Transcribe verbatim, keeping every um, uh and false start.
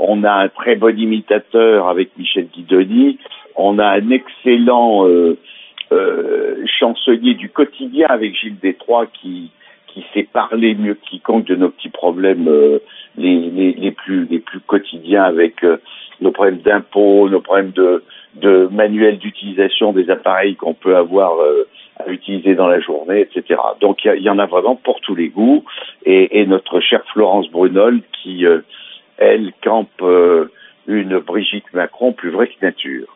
on a un très bon imitateur avec Michel Guidoni, on a un excellent euh, euh, chansonnier du quotidien avec Gilles Détroit qui qui sait parler mieux que quiconque de nos petits problèmes euh, les, les, les plus les plus quotidiens avec euh, nos problèmes d'impôts, nos problèmes de, de manuels d'utilisation des appareils qu'on peut avoir euh, à utiliser dans la journée, et cetera. Donc il y, y en a vraiment pour tous les goûts. Et, et notre chère Florence Brunol qui, euh, elle, campe euh, une Brigitte Macron plus vraie que nature.